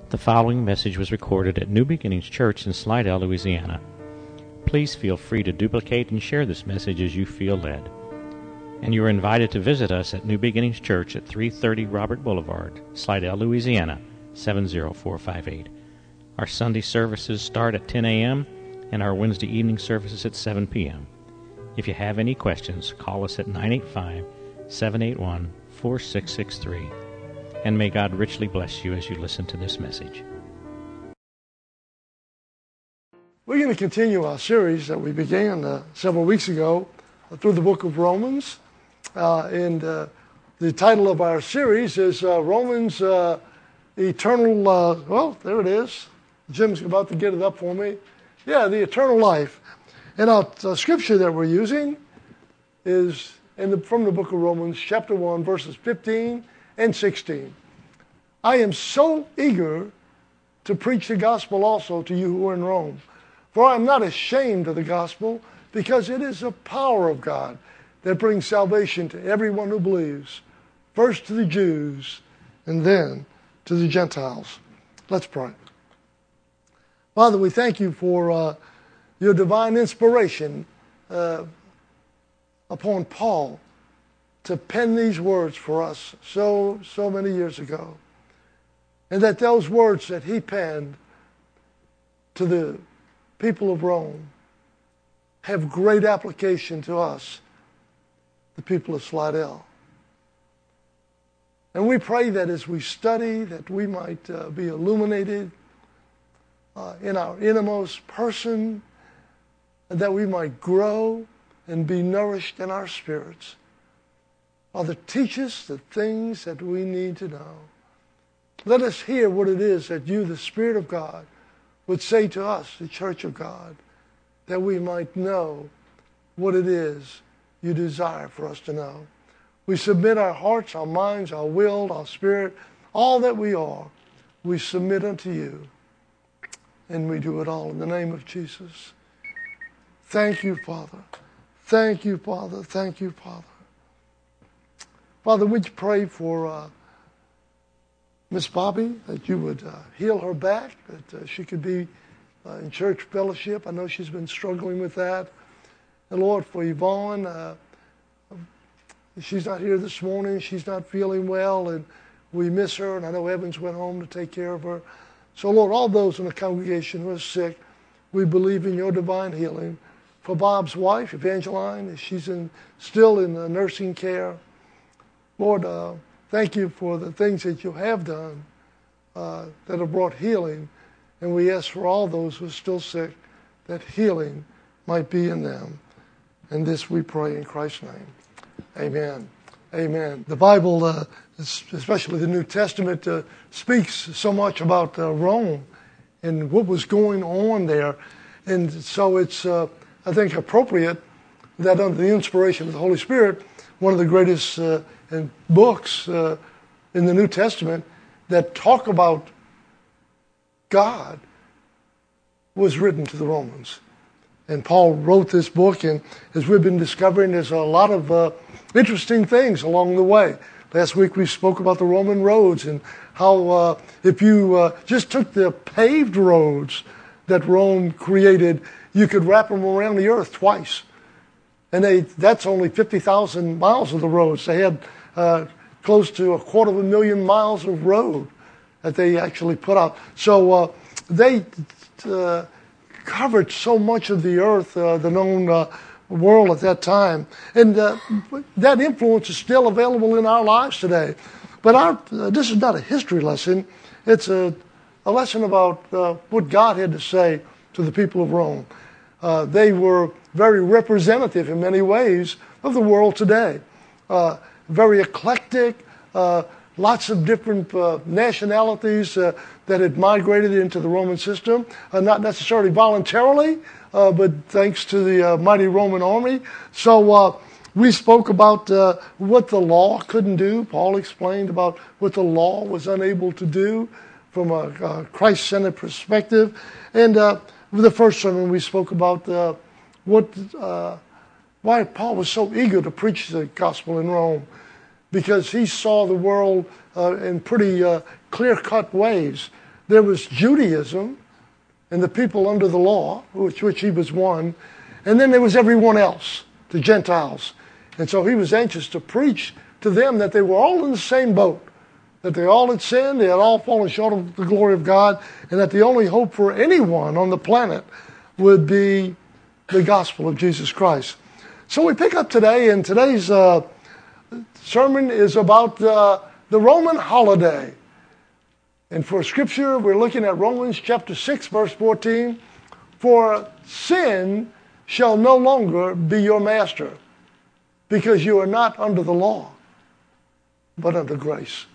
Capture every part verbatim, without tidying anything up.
The following message was recorded at New Beginnings Church in Slidell, Louisiana. Please feel free to duplicate and share this message as you feel led. And you are invited to visit us at New Beginnings Church at three thirty Robert Boulevard, Slidell, Louisiana, seven zero four five eight. Our Sunday services start at ten a.m. and our Wednesday evening services at seven p.m. If you have any questions, call us at nine eight five, seven eight one, four six six three. And may God richly bless you as you listen to this message. We're going to continue our series that we began uh, several weeks ago uh, through the book of Romans. Uh, and uh, the title of our series is uh, Romans uh, Eternal, uh, well, there it is. Jim's about to get it up for me. Yeah, the eternal life. And our uh, scripture that we're using is in the, from the book of Romans, chapter one, verses fifteen and sixteen. I am so eager to preach the gospel also to you who are in Rome. For I am not ashamed of the gospel, because it is the power of God that brings salvation to everyone who believes, first to the Jews and then to the Gentiles. Let's pray. Father, we thank you for uh, your divine inspiration uh, upon Paul to pen these words for us so, so many years ago. And that those words that he penned to the people of Rome have great application to us, the people of Slidell. And we pray that as we study, that we might uh, be illuminated uh, in our innermost person, and that we might grow and be nourished in our spirits. Father, teach us the things that we need to know. Let us hear what it is that you, the Spirit of God, would say to us, the Church of God, that we might know what it is you desire for us to know. We submit our hearts, our minds, our will, our spirit, all that we are, we submit unto you. And we do it all in the name of Jesus. Thank you, Father. Thank you, Father. Thank you, Father. Father, would you pray for uh, Miss Bobby, that you would uh, heal her back, that uh, she could be uh, in church fellowship. I know she's been struggling with that. And Lord, for Yvonne, uh, she's not here this morning. She's not feeling well, and we miss her. And I know Evans went home to take care of her. So, Lord, all those in the congregation who are sick, we believe in your divine healing. For Bob's wife, Evangeline, she's in, still in uh, nursing care. Lord, uh, thank you for the things that you have done uh, that have brought healing. And we ask for all those who are still sick that healing might be in them. And this we pray in Christ's name. Amen. Amen. The Bible, uh, especially the New Testament, uh, speaks so much about uh, Rome and what was going on there. And so it's, uh, I think, appropriate that under the inspiration of the Holy Spirit, one of the greatest uh, and books uh, in the New Testament that talk about God was written to the Romans. And Paul wrote this book, and as we've been discovering, there's a lot of uh, interesting things along the way. Last week we spoke about the Roman roads and how uh, if you uh, just took the paved roads that Rome created, you could wrap them around the earth twice. And they, that's only fifty thousand miles of the roads. They had uh, close to a quarter of a million miles of road that they actually put out. So uh, they uh, covered so much of the earth, uh, the known uh, world at that time. And uh, that influence is still available in our lives today. But our, uh, this is not a history lesson. It's a, a lesson about uh, what God had to say to the people of Rome. Uh, they were very representative in many ways of the world today. Uh, very eclectic, uh, lots of different uh, nationalities uh, that had migrated into the Roman system, uh, not necessarily voluntarily, uh, but thanks to the uh, mighty Roman army. So uh, we spoke about uh, what the law couldn't do. Paul explained about what the law was unable to do from a, a Christ-centered perspective. And uh, with the first sermon, we spoke about uh, what, uh, why Paul was so eager to preach the gospel in Rome, because he saw the world uh, in pretty uh, clear-cut ways. there was Judaism and the people under the law, which, which he was one, and then there was everyone else, the Gentiles. And so he was anxious to preach to them that they were all in the same boat, that they all had sinned, they had all fallen short of the glory of God, and that the only hope for anyone on the planet would be the gospel of Jesus Christ. So we pick up today, and today's uh, sermon is about uh, the Roman holiday. And for scripture, we're looking at Romans chapter six, verse fourteen. For sin shall no longer be your master, because you are not under the law, but under grace.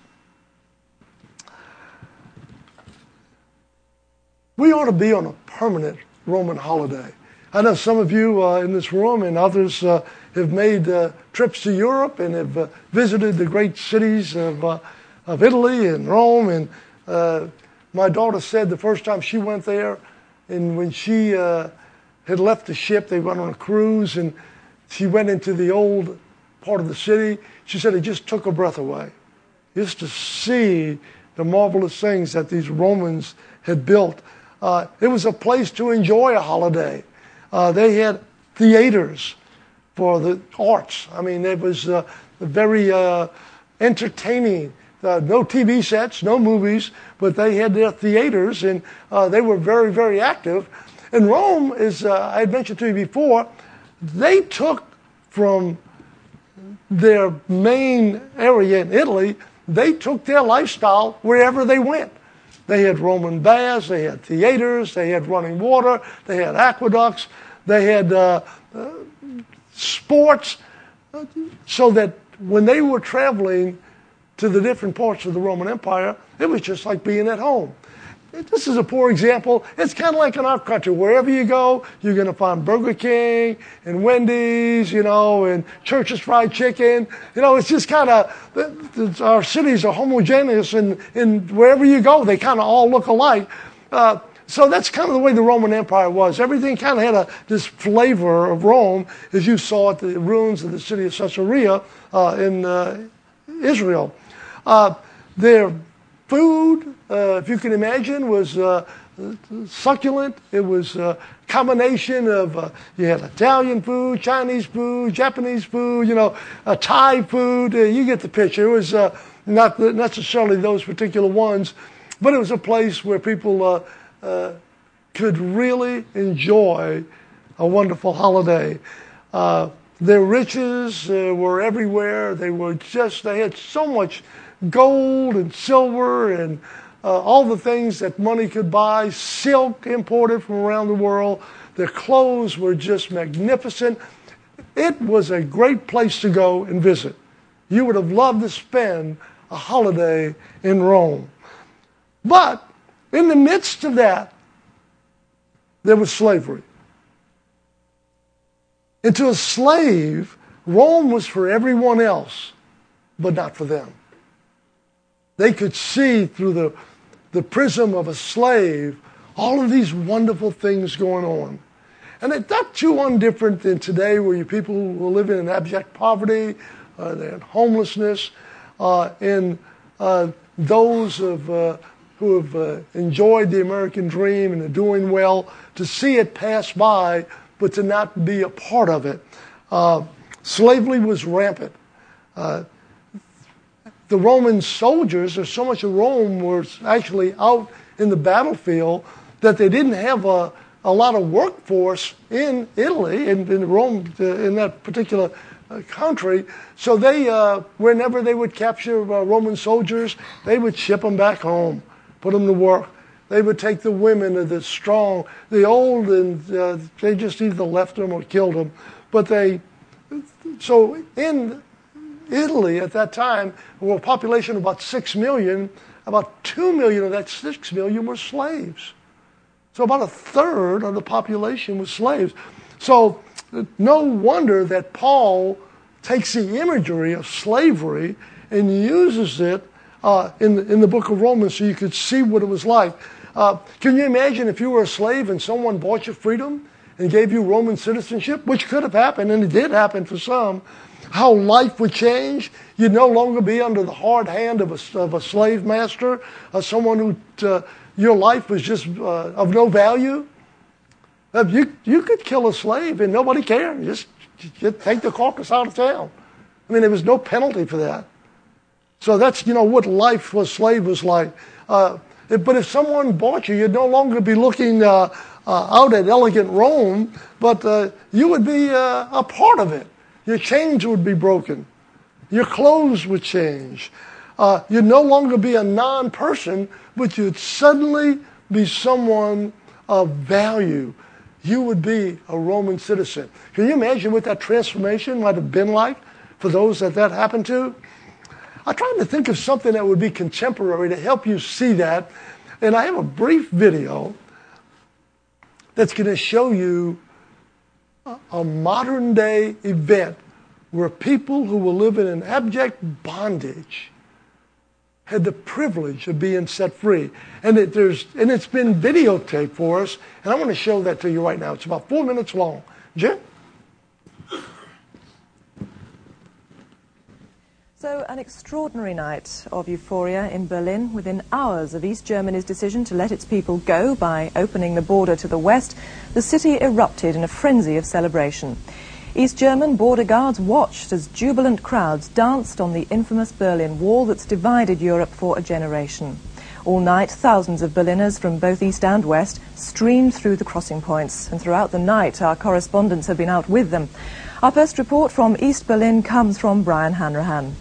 We ought to be on a permanent Roman holiday. I know some of you uh, in this room and others uh, have made uh, trips to Europe and have uh, visited the great cities of, uh, of Italy and Rome. And uh, my daughter said the first time she went there, and when she uh, had left the ship, they went on a cruise, and she went into the old part of the city. She said it just took her breath away, just to see the marvelous things that these Romans had built. Uh, it was a place to enjoy a holiday. Uh, they had theaters for the arts. I mean, it was uh, very uh, entertaining. Uh, no T V sets, no movies, but they had their theaters, and uh, they were very, very active. And Rome, is uh, I had mentioned to you before, they took from their main area in Italy, they took their lifestyle wherever they went. They had Roman baths, they had theaters, they had running water, they had aqueducts, they had uh, uh, sports, so that when they were traveling to the different parts of the Roman Empire, it was just like being at home. This is a poor example. It's kind of like in our country. Wherever you go, you're going to find Burger King and Wendy's, you know, and Church's Fried Chicken. You know, it's just kind of, our cities are homogeneous, and, and wherever you go, they kind of all look alike. Uh, so that's kind of the way the Roman Empire was. Everything kind of had a, this flavor of Rome, as you saw at the ruins of the city of Caesarea uh, in uh, Israel. Uh, their food, uh, if you can imagine, was uh, succulent. It was a combination of, uh, you had Italian food, Chinese food, Japanese food, you know, uh, Thai food. Uh, you get the picture. It was uh, not necessarily those particular ones, but it was a place where people uh, uh, could really enjoy a wonderful holiday. Uh, their riches uh, were everywhere. They were just, they had so much gold and silver and uh, all the things that money could buy, silk imported from around the world. Their clothes were just magnificent. It was a great place to go and visit. You would have loved to spend a holiday in Rome. But in the midst of that, there was slavery. And to a slave, Rome was for everyone else, but not for them. They could see through the, the prism of a slave all of these wonderful things going on. And it's not too undifferent than today, where you people will live in abject poverty, uh, they're in homelessness, uh, and uh, those of, uh, who have uh, enjoyed the American dream and are doing well, to see it pass by, but to not be a part of it. Uh, slavery was rampant. Uh, The Roman soldiers, or so much of Rome was actually out in the battlefield, that they didn't have a, a lot of workforce in Italy and in Rome, uh, in that particular uh, country. So they, uh, whenever they would capture uh, Roman soldiers, they would ship them back home, put them to work. They would take the women, and the strong, the old, and uh, they just either left them or killed them. But they, so in Italy at that time, with a population of about six million, about two million of that six million were slaves. So about a third of the population was slaves. So no wonder that Paul takes the imagery of slavery and uses it uh, in, the, in the book of Romans, so you could see what it was like. Uh, can you imagine if you were a slave and someone bought your freedom and gave you Roman citizenship, which could have happened, and it did happen for some, how life would change. You'd no longer be under the hard hand of a, of a slave master, uh, someone who uh, your life was just uh, of no value. Uh, you, you could kill a slave and nobody cared. Just, just take the carcass out of town. I mean, there was no penalty for that. So that's, you know, what life for a slave was like. Uh, but if someone bought you, you'd no longer be looking uh, uh, out at elegant Rome, but uh, you would be uh, a part of it. Your chains would be broken. Your clothes would change. Uh, you'd no longer be a non-person, but you'd suddenly be someone of value. You would be a Roman citizen. Can you imagine what that transformation might have been like for those that that happened to? I tried to think of something that would be contemporary to help you see that. And I have a brief video that's going to show you a, a modern day event where people who were living in abject bondage had the privilege of being set free. And, it, there's, and it's been videotaped for us, and I want to show that to you right now. It's about four minutes long. Jim? So, an extraordinary night of euphoria in Berlin. Within hours of East Germany's decision to let its people go by opening the border to the west, the city erupted in a frenzy of celebration. East German border guards watched as jubilant crowds danced on the infamous Berlin Wall that's divided Europe for a generation. All night, thousands of Berliners from both east and west streamed through the crossing points, and throughout the night our correspondents have been out with them. Our first report from East Berlin comes from Brian Hanrahan.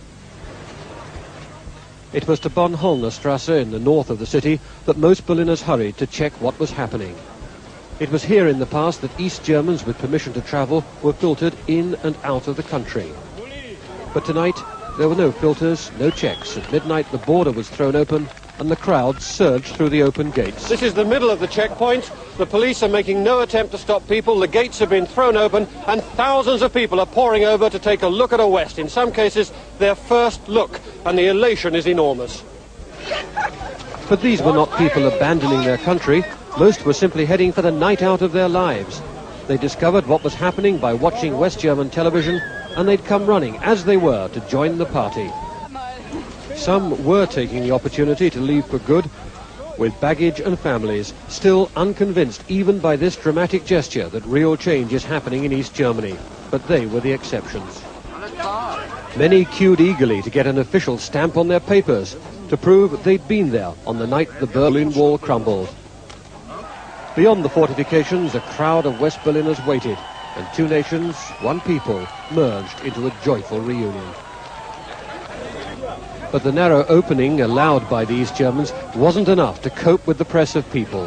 It was to Bornholmer in the north of the city that most Berliners hurried to check what was happening. It was here in the past that East Germans with permission to travel were filtered in and out of the country. But tonight, there were no filters, no checks. At midnight, the border was thrown open and the crowd surged through the open gates. This is the middle of the checkpoint. The police are making no attempt to stop people. The gates have been thrown open and thousands of people are pouring over to take a look at a West. In some cases, their first look, and the elation is enormous. But these were not people abandoning their country. Most were simply heading for the night out of their lives. They discovered what was happening by watching West German television, and they'd come running, as they were, to join the party. Some were taking the opportunity to leave for good, with baggage and families, still unconvinced even by this dramatic gesture that real change is happening in East Germany. But they were the exceptions. Many queued eagerly to get an official stamp on their papers, to prove they'd been there on the night the Berlin Wall crumbled. Beyond the fortifications, a crowd of West Berliners waited, and two nations, one people, merged into a joyful reunion. But the narrow opening allowed by the East Germans wasn't enough to cope with the press of people.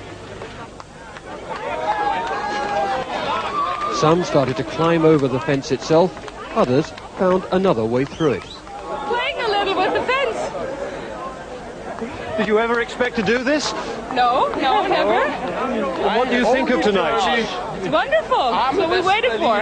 Some started to climb over the fence itself, others found another way through it. Playing a little with the fence. Did you ever expect to do this? No, no, never. Well, what do you think of tonight? It's wonderful. That's what we waited for.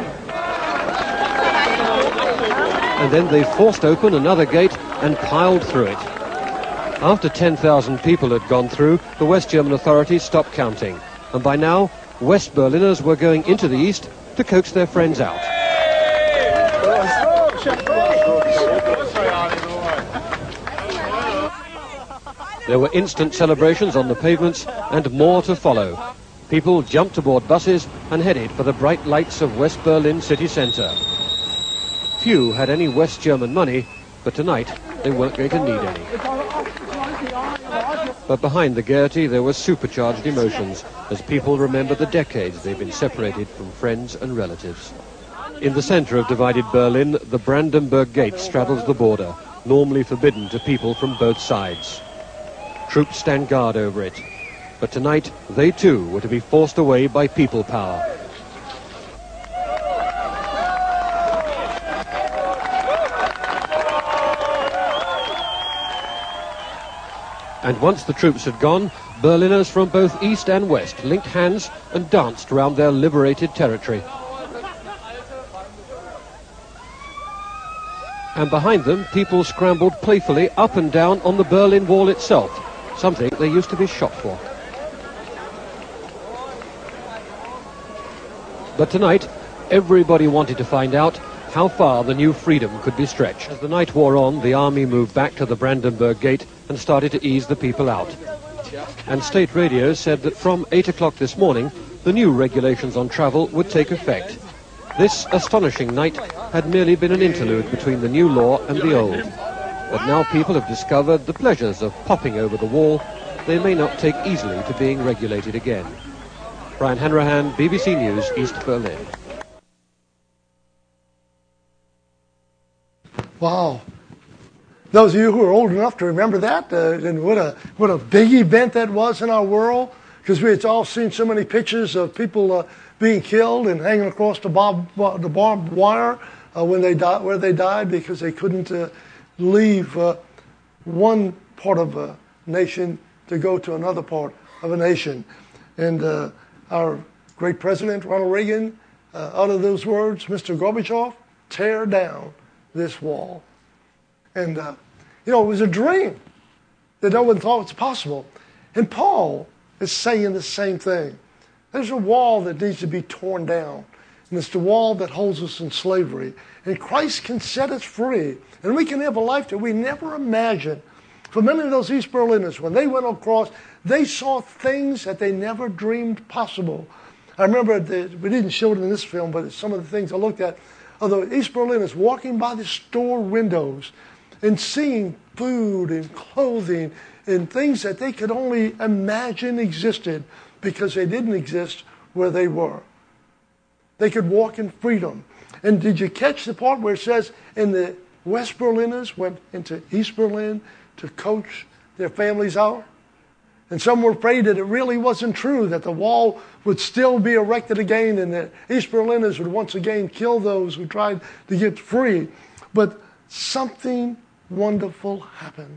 And then they forced open another gate and piled through it. After ten thousand people had gone through, the West German authorities stopped counting. And by now, West Berliners were going into the East to coax their friends out. There were instant celebrations on the pavements and more to follow. People jumped aboard buses and headed for the bright lights of West Berlin city centre. Few had any West German money, but tonight they weren't going to need any. But behind the gaiety there were supercharged emotions as people remembered the decades they've been separated from friends and relatives. In the centre of divided Berlin, the Brandenburg Gate straddles the border, normally forbidden to people from both sides. Troops stand guard over it, but tonight they too were to be forced away by people power. And once the troops had gone, Berliners from both east and west linked hands and danced round their liberated territory. And behind them, people scrambled playfully up and down on the Berlin Wall itself, something they used to be shot for. But tonight, everybody wanted to find out how far the new freedom could be stretched. As the night wore on, the army moved back to the Brandenburg Gate and started to ease the people out. And state radio said that from eight o'clock this morning, the new regulations on travel would take effect. This astonishing night had merely been an interlude between the new law and the old. But now people have discovered the pleasures of popping over the wall. They may not take easily to being regulated again. Brian Hanrahan, B B C News, East Berlin. Wow. Those of you who are old enough to remember that, uh, and what a what a big event that was in our world, because we had all seen so many pictures of people uh, being killed and hanging across the, bob, the barbed wire uh, when they died, where they died because they couldn't uh, leave uh, one part of a nation to go to another part of a nation. And uh, our great president, Ronald Reagan, uh, uttered those words, Mister Gorbachev, tear down this wall. And, uh, you know, it was a dream that no one thought was possible. And Paul is saying the same thing. There's a wall that needs to be torn down. And it's the wall that holds us in slavery. And Christ can set us free. And we can have a life that we never imagined. For many of those East Berliners, when they went across, they saw things that they never dreamed possible. I remember, the, we didn't show it in this film, but it's some of the things I looked at, of the East Berliners walking by the store windows and seeing food and clothing and things that they could only imagine existed because they didn't exist where they were. They could walk in freedom. And did you catch the part where it says, and the West Berliners went into East Berlin to coach their families out? And some were afraid that it really wasn't true, that the wall would still be erected again and the East Berliners would once again kill those who tried to get free. But something wonderful happened.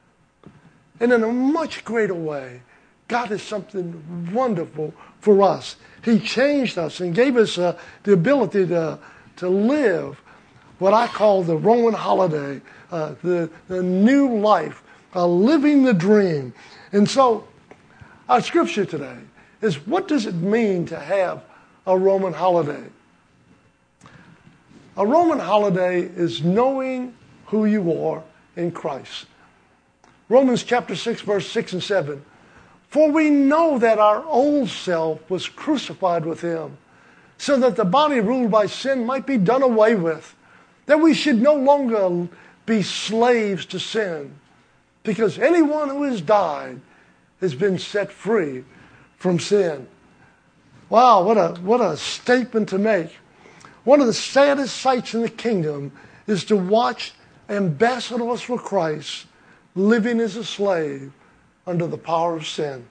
And in a much greater way, God has something wonderful for us. He changed us and gave us uh, the ability to, to live what I call the Roman holiday, uh, the, the new life, uh, living the dream. And so, our scripture today is, what does it mean to have a Roman holiday? A Roman holiday is knowing who you are in Christ. Romans chapter six, verse six and seven. For we know that our old self was crucified with him, so that the body ruled by sin might be done away with, that we should no longer be slaves to sin, because anyone who has died has been set free from sin. Wow, what a what a statement to make. One of the saddest sights in the kingdom is to watch ambassadors for Christ living as a slave under the power of sin.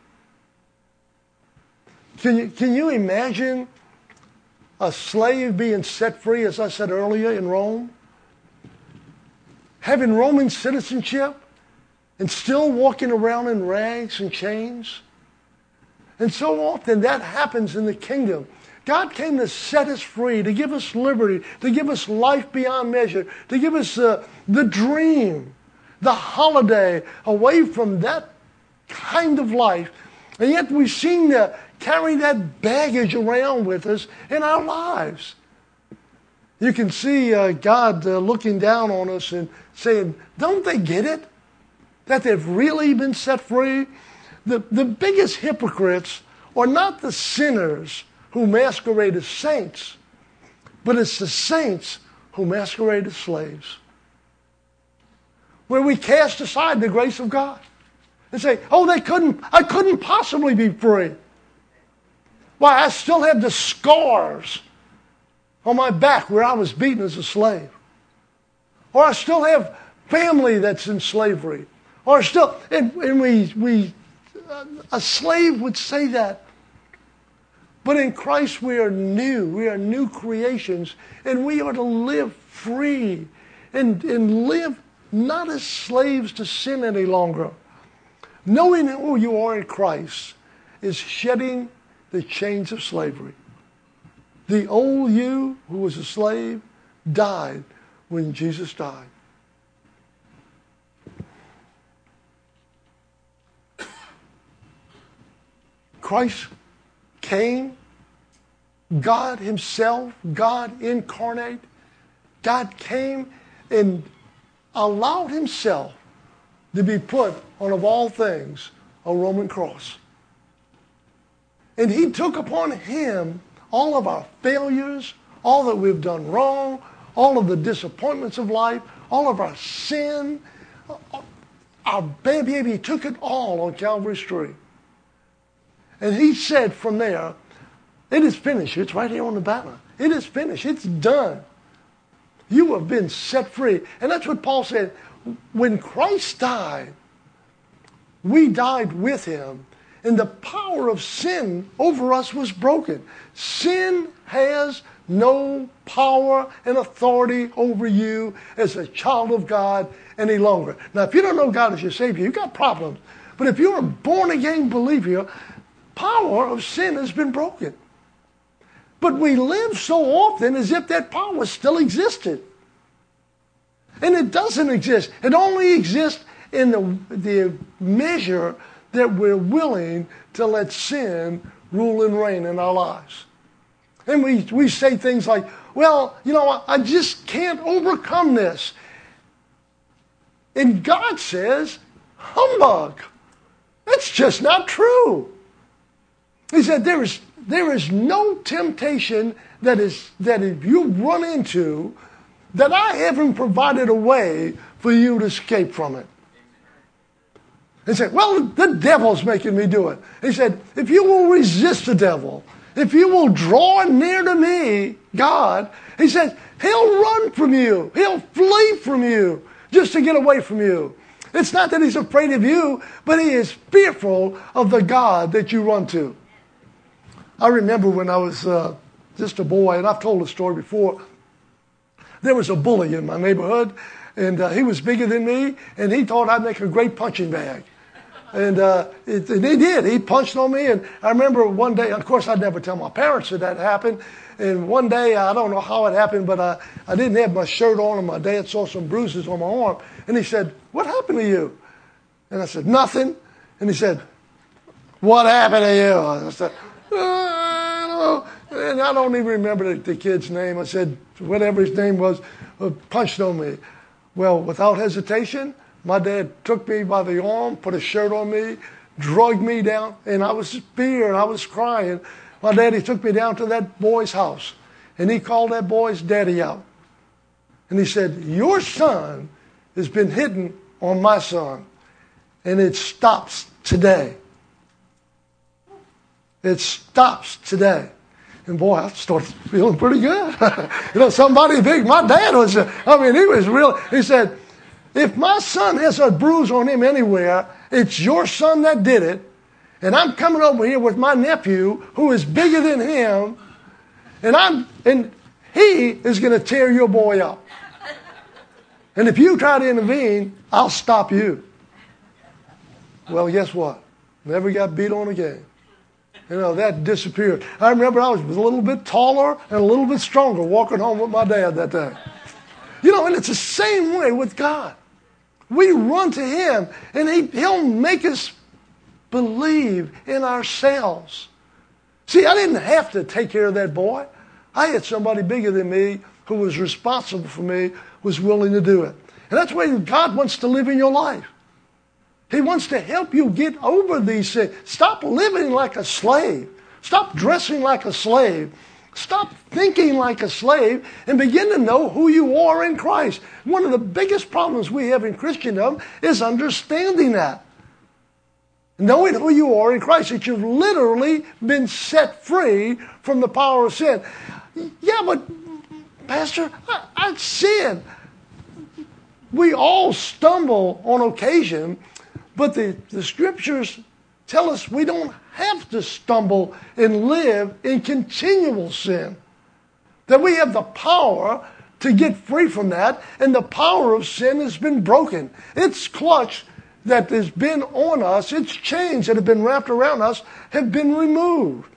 Can you, can you imagine a slave being set free, as I said earlier, in Rome? Having Roman citizenship and still walking around in rags and chains? And so often that happens in the kingdom. God came to set us free, to give us liberty, to give us life beyond measure, to give us uh, the dream, the holiday, away from that kind of life. And yet we seem to carry that baggage around with us in our lives. You can see uh, God uh, looking down on us and saying, don't they get it? That they've really been set free? The, the biggest hypocrites are not the sinners who masquerade as saints, but it's the saints who masquerade as slaves. Where we cast aside the grace of God and say, oh, they couldn't, I couldn't possibly be free. Why, I still have the scars on my back where I was beaten as a slave. Or I still have family that's in slavery. Or still, and, and we, we, uh, a slave would say that. But in Christ we are new. We are new creations. And we are to live free. And, and live not as slaves to sin any longer. Knowing who you are in Christ is shedding the chains of slavery. The old you who was a slave died when Jesus died. Christ came God himself, God incarnate, God came and allowed himself to be put on, of all things, a Roman cross. And he took upon him all of our failures, all that we've done wrong, all of the disappointments of life, all of our sin. Our baby, he took it all on Calvary's tree. And he said from there, it is finished. It's right here on the banner. It is finished. It's done. You have been set free. And that's what Paul said. When Christ died, we died with him. And the power of sin over us was broken. Sin has no power and authority over you as a child of God any longer. Now, if you don't know God as your Savior, you've got problems. But if you're a born-again believer, power of sin has been broken. But we live so often as if that power still existed. And it doesn't exist. It only exists in the, the measure that we're willing to let sin rule and reign in our lives. And we, we say things like, well, you know, I, I just can't overcome this. And God says, humbug. That's just not true. He said there is, there is no temptation that is that if you run into that I haven't provided a way for you to escape from it. He said, well, the devil's making me do it. He said, if you will resist the devil, if you will draw near to me, God, he says, he'll run from you. He'll flee from you just to get away from you. It's not that he's afraid of you, but he is fearful of the God that you run to. I remember when I was uh, just a boy, and I've told the story before, there was a bully in my neighborhood, and uh, he was bigger than me, and he thought I'd make a great punching bag. And, uh, it, and he did. He punched on me. And I remember one day, of course, I'd never tell my parents that that happened. And one day, I don't know how it happened, but I, I didn't have my shirt on, and my dad saw some bruises on my arm. And he said, what happened to you? And I said, nothing. And he said, what happened to you? And I said, oh, I don't know. And I don't even remember the, the kid's name. I said, whatever his name was, uh, punched on me. Well, without hesitation, my dad took me by the arm, put a shirt on me, drugged me down, and I was fearing, I was crying. My daddy took me down to that boy's house, and he called that boy's daddy out. And he said, your son has been hitting on my son, and it stops today. It stops today. And boy, I started feeling pretty good. You know, somebody big. My dad was, I mean, he was real. He said, if my son has a bruise on him anywhere, it's your son that did it. And I'm coming over here with my nephew who is bigger than him. And I'm and he is going to tear your boy up. And if you try to intervene, I'll stop you. Well, guess what? Never got beat on again. You know, that disappeared. I remember I was a little bit taller and a little bit stronger walking home with my dad that day. You know, and it's the same way with God. We run to him, and he, he'll make us believe in ourselves. See, I didn't have to take care of that boy. I had somebody bigger than me who was responsible for me, was willing to do it. And that's why God wants to live in your life. He wants to help you get over these things. Stop living like a slave. Stop dressing like a slave. Stop thinking like a slave and begin to know who you are in Christ. One of the biggest problems we have in Christendom is understanding that. Knowing who you are in Christ, that you've literally been set free from the power of sin. Yeah, but Pastor, I, I sin. We all stumble on occasion, but the, the scriptures tell us we don't have to stumble and live in continual sin. That we have the power to get free from that, and the power of sin has been broken. Its clutch that has been on us, its chains that have been wrapped around us, have been removed.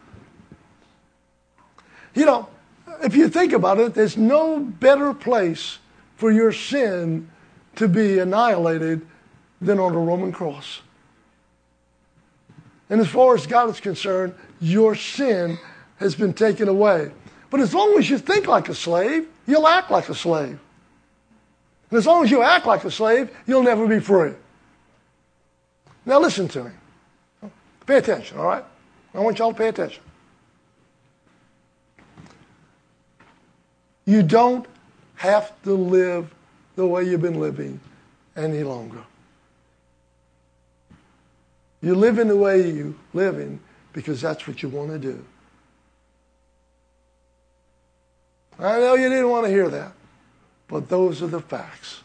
You know, if you think about it, there's no better place for your sin to be annihilated than on a Roman cross. And as far as God is concerned, your sin has been taken away. But as long as you think like a slave, you'll act like a slave. And as long as you act like a slave, you'll never be free. Now listen to me. Pay attention, all right? I want y'all to pay attention. You don't have to live the way you've been living any longer. You're living the way you're living because that's what you want to do. I know you didn't want to hear that, but those are the facts.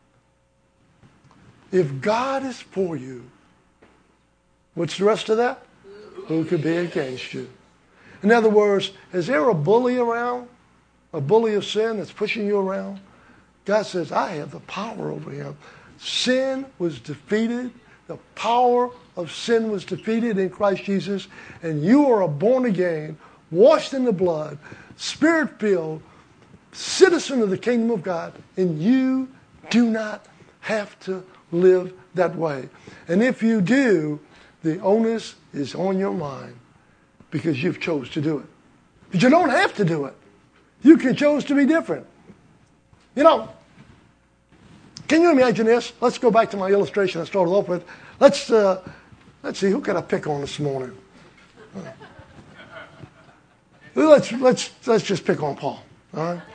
If God is for you, what's the rest of that? Who could be against you? In other words, is there a bully around? A bully of sin that's pushing you around? God says, I have the power over him. Sin was defeated. The power of sin was defeated in Christ Jesus. And you are a born again, washed in the blood, spirit-filled, citizen of the kingdom of God. And you do not have to live that way. And if you do, the onus is on your mind because you've chose to do it. But you don't have to do it. You can choose to be different. You know, can you imagine this? Let's go back to my illustration I started off with. Let's uh, let's see, who can I pick on this morning? Let's let's let's just pick on Paul. All right.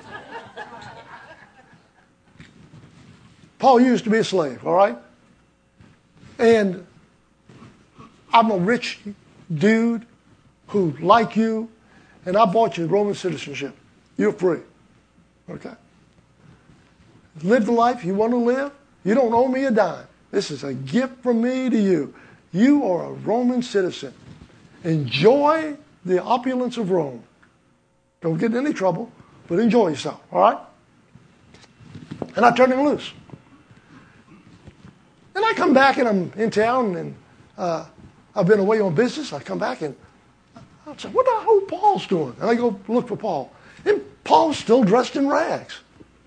Paul used to be a slave. All right. And I'm a rich dude who, like you, and I bought you Roman citizenship. You're free. Okay? Live the life you want to live. You don't owe me a dime. This is a gift from me to you. You are a Roman citizen. Enjoy the opulence of Rome. Don't get in any trouble, but enjoy yourself. All right? And I turn him loose. And I come back and I'm in town and uh, I've been away on business. I come back and I say, what the hell Paul's doing? And I go look for Paul. And Paul's still dressed in rags.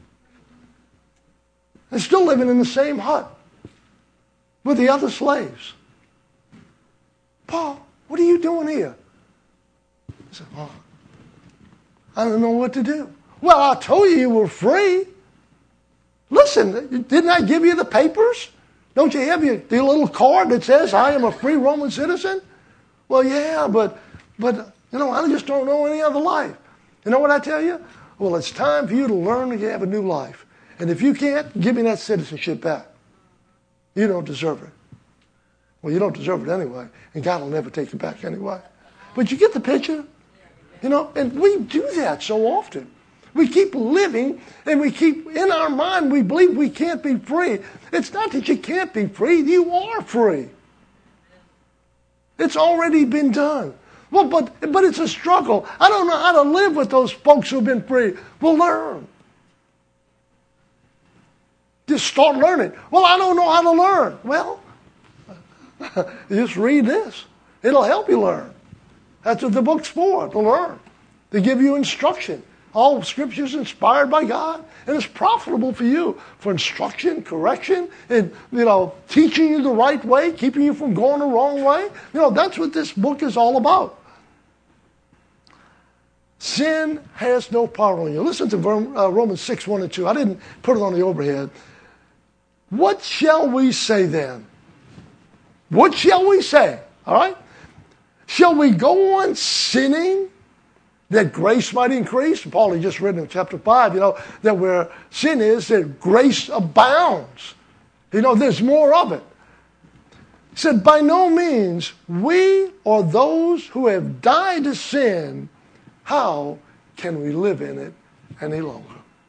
And still living in the same hut with the other slaves. Paul, what are you doing here? I said, oh, I don't know what to do. Well, I told you you were free. Listen, didn't I give you the papers? Don't you have your, the little card that says I am a free Roman citizen? Well, yeah, but, but you know, I just don't know any other life. You know what I tell you? Well, it's time for you to learn to have a new life. And if you can't, give me that citizenship back. You don't deserve it. Well, you don't deserve it anyway, and God will never take it back anyway. But you get the picture? You know, and we do that so often. We keep living, and we keep, in our mind, we believe we can't be free. It's not that you can't be free. You are free. It's already been done. Well, but, but it's a struggle. I don't know how to live with those folks who've been free. Well, learn. Just start learning. Well, I don't know how to learn. Well, just read this. It'll help you learn. That's what the book's for, to learn, to give you instruction. All Scripture is inspired by God, and it's profitable for you for instruction, correction, and, you know, teaching you the right way, keeping you from going the wrong way. You know, that's what this book is all about. Sin has no power on you. Listen to Romans six, one and two. I didn't put it on the overhead. What shall we say then? What shall we say? All right? Shall we go on sinning that grace might increase? Paul had just written in chapter five, you know, that where sin is, that grace abounds. You know, there's more of it. He said, by no means, we are those who have died to sin. How can we live in it any longer?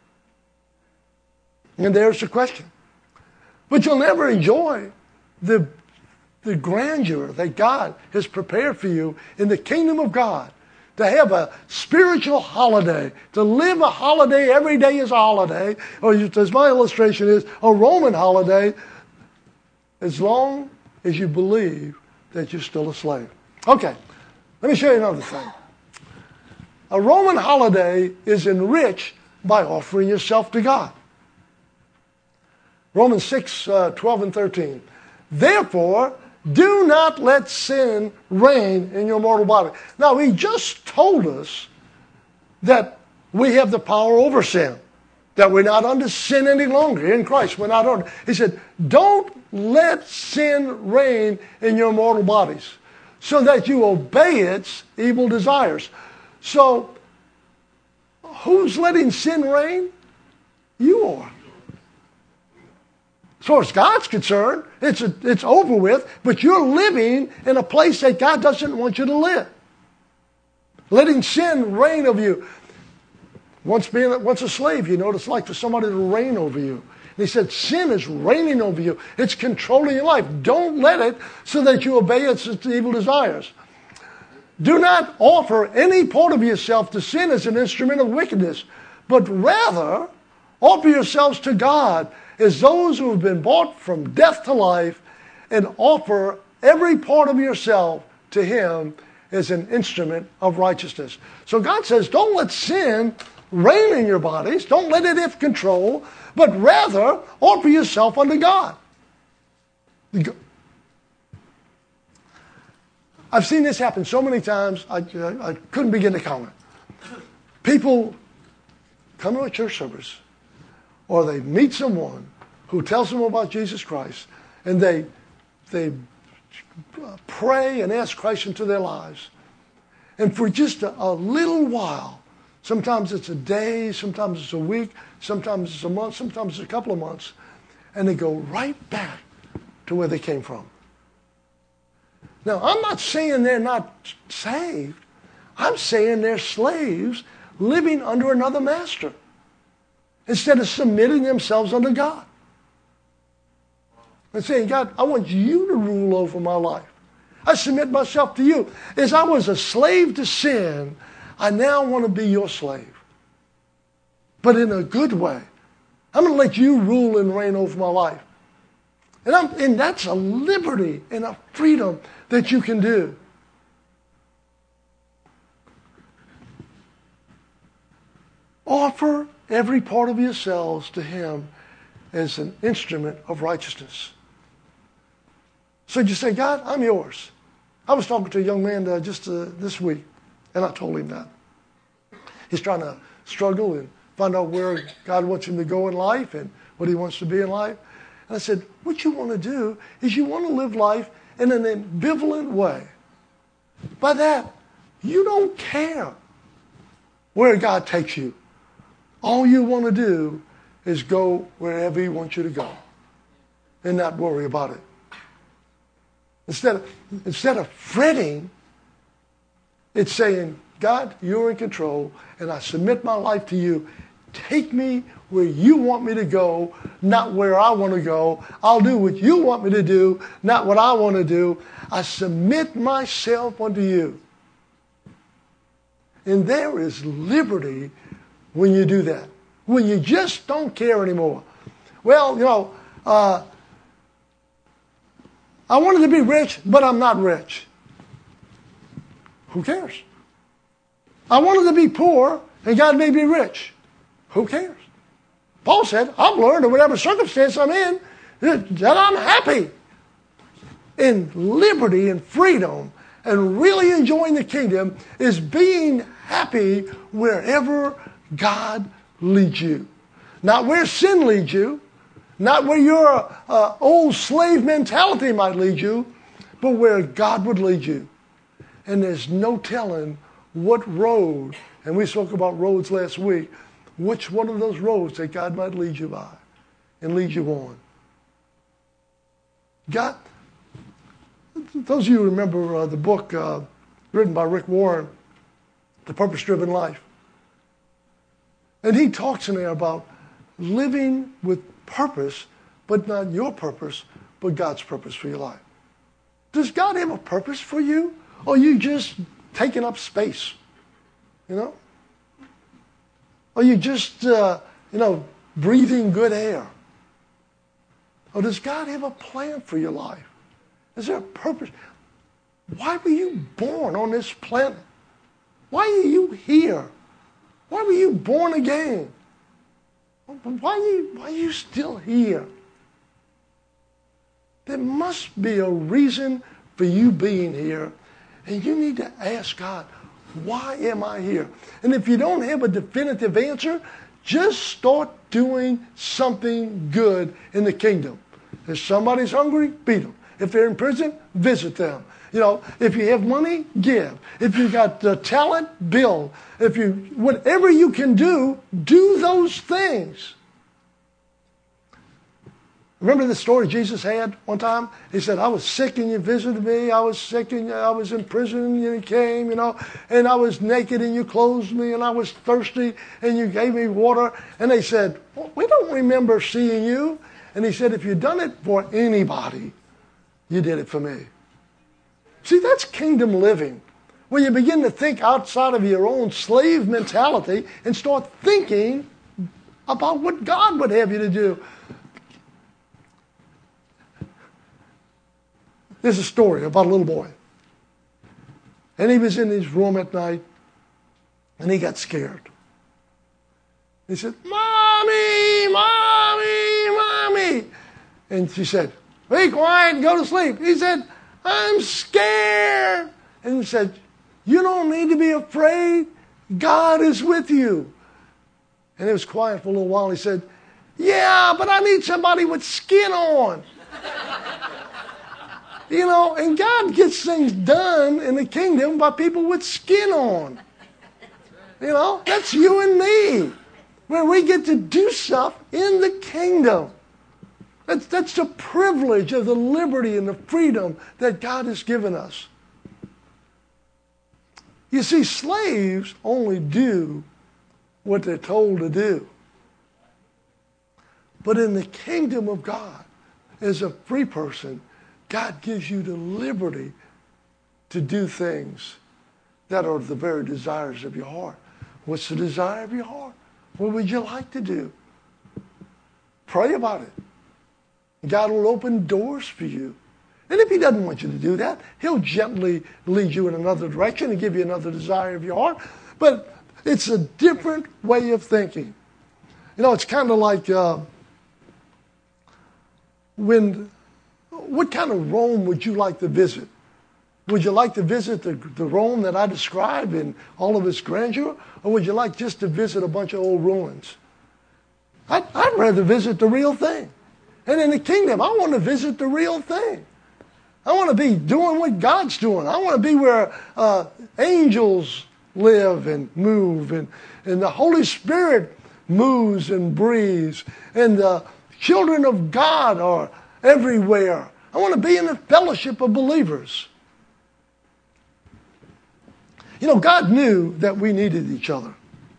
And there's the question. But you'll never enjoy the, the grandeur that God has prepared for you in the kingdom of God. To have a spiritual holiday, to live a holiday, every day is a holiday, or as my illustration is, a Roman holiday, as long as you believe that you're still a slave. Okay, let me show you another thing. A Roman holiday is enriched by offering yourself to God. Romans six, uh, twelve and thirteen. Therefore, Do not let sin reign in your mortal body. Now, he just told us that we have the power over sin, that we're not under sin any longer in Christ. We're not under. He said, don't let sin reign in your mortal bodies so that you obey its evil desires. So, who's letting sin reign? You are. As far as God's concerned, it's, a, it's over with, but you're living in a place that God doesn't want you to live. Letting sin reign over you. Once being once a slave, you know what it's like for somebody to reign over you. And he said, sin is reigning over you. It's controlling your life. Don't let it so that you obey its, its evil desires. Do not offer any part of yourself to sin as an instrument of wickedness, but rather offer yourselves to God as those who have been bought from death to life, and offer every part of yourself to Him as an instrument of righteousness. So God says, don't let sin reign in your bodies. Don't let it have control, but rather offer yourself unto God. I've seen this happen so many times, I, I, I couldn't begin to count it. People come to a church service, or they meet someone who tells them about Jesus Christ, and they they pray and ask Christ into their lives. And for just a, a little while, sometimes it's a day, sometimes it's a week, sometimes it's a month, sometimes it's a couple of months, and they go right back to where they came from. Now, I'm not saying they're not saved. I'm saying they're slaves living under another master instead of submitting themselves unto God. And saying, God, I want you to rule over my life. I submit myself to you. As I was a slave to sin, I now want to be your slave. But in a good way. I'm going to let you rule and reign over my life. And, I'm, and that's a liberty and a freedom that you can do. Offer every part of yourselves to Him as an instrument of righteousness. So you say, God, I'm yours. I was talking to a young man uh, just uh, this week, and I told him that. He's trying to struggle and find out where God wants him to go in life and what he wants to be in life. And I said, what you want to do is you want to live life in an ambivalent way. By that, you don't care where God takes you. All you want to do is go wherever He wants you to go and not worry about it. Instead of, instead of fretting, it's saying, God, you're in control, and I submit my life to you. Take me where you want me to go, not where I want to go. I'll do what you want me to do, not what I want to do. I submit myself unto you. And there is liberty when you do that. When you just don't care anymore. Well, you know, uh, I wanted to be rich, but I'm not rich. Who cares? I wanted to be poor, and God made me rich. Who cares? Paul said, I've learned in whatever circumstance I'm in, that I'm happy. In liberty and freedom and really enjoying the kingdom is being happy wherever God leads you. Not where sin leads you, not where your uh, old slave mentality might lead you, but where God would lead you. And there's no telling what road, and we spoke about roads last week, which one of those roads that God might lead you by and lead you on. God, those of you who remember uh, the book uh, written by Rick Warren, The Purpose-Driven Life. And he talks in there about living with purpose, but not your purpose, but God's purpose for your life. Does God have a purpose for you? Or are you just taking up space? You know? Or are you just, uh, you know, breathing good air? Or does God have a plan for your life? Is there a purpose? Why were you born on this planet? Why are you here? Why were you born again? Why are you, why are you still here? There must be a reason for you being here. And you need to ask God, why am I here? And if you don't have a definitive answer, just start doing something good in the kingdom. If somebody's hungry, feed them. If they're in prison, visit them. You know, if you have money, give. If you got uh, talent, build. If you, whatever you can do, do those things. Remember the story Jesus had one time? He said, I was sick and you visited me. I was sick and I was in prison and you came, you know. And I was naked and you clothed me. And I was thirsty and you gave me water. And they said, well, we don't remember seeing you. And he said, if you'd done it for anybody, you did it for me. See, that's kingdom living. Where you begin to think outside of your own slave mentality and start thinking about what God would have you to do. There's a story about a little boy. And he was in his room at night, and he got scared. He said, Mommy, Mommy, Mommy. And she said, be quiet and go to sleep. He said, I'm scared. And he said, you don't need to be afraid. God is with you. And it was quiet for a little while. He said, yeah, but I need somebody with skin on. You know, and God gets things done in the kingdom by people with skin on. You know, that's you and me. Where we get to do stuff in the kingdom. That's, that's the privilege of the liberty and the freedom that God has given us. You see, slaves only do what they're told to do. But in the kingdom of God, as a free person, God gives you the liberty to do things that are the very desires of your heart. What's the desire of your heart? What would you like to do? Pray about it. God will open doors for you. And if he doesn't want you to do that, he'll gently lead you in another direction and give you another desire of your heart. But it's a different way of thinking. You know, it's kind of like uh, when... What kind of Rome would you like to visit? Would you like to visit the, the Rome that I described in all of its grandeur? Or would you like just to visit a bunch of old ruins? I'd, I'd rather visit the real thing. And in the kingdom, I want to visit the real thing. I want to be doing what God's doing. I want to be where uh, angels live and move. And, and the Holy Spirit moves and breathes. And the children of God are everywhere. I want to be in the fellowship of believers. You know, God knew that we needed each other.